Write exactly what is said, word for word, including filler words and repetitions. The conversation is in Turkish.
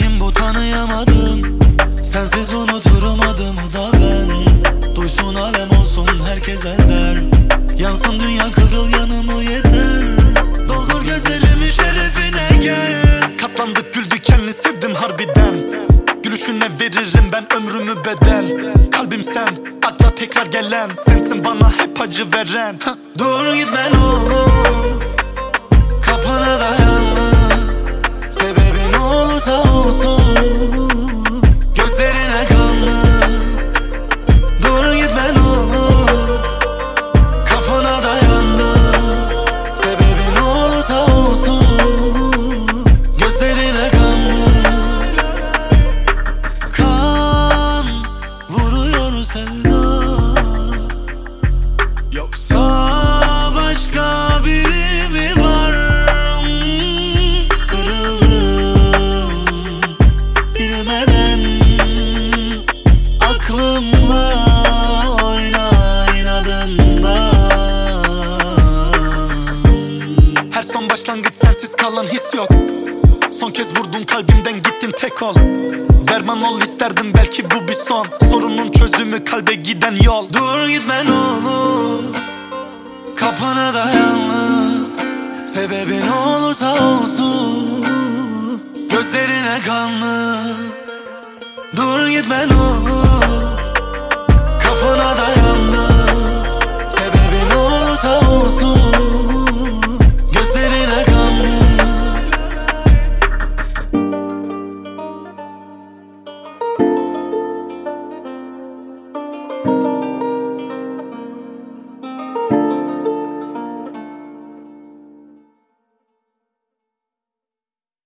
neyim bu tanıyamadım. Sensiz unuturum adımı da ben. Duysun alem olsun herkes eder. Yansın dünya kıvrıl yanımı yeter. Doldur gözlerimi şerefine gel. Katlandık güldük kendini sevdim harbiden. Gülüşüne veririm ben ömrümü bedel. Kalbim sen, akla tekrar gelen. Sensin bana hep acı veren. Hah. Dur gitme ne olur, kapına dayanma. Sebebi ne olursa olsun, gözlerine kanlı. Dur gitme ne olur, kapına dayandı. Sebebi ne olursa olsun, gözlerine kanlı. Kan vuruyor sevda, yoksa başka biri mi var? Kırıldım bilmeden, aklımla oyna inadından. Her son başlangıç sensiz kalan his yok. Son kez vurdun kalbimden gittin tek ol. Derman ol isterdim belki bu bir son. Sorunun çözümü kalbe giden yol. Dur gitme ne olur, kapına dayanma. Sebebi ne olursa olsun, gözlerine kanlı. Dur gitme ne olur,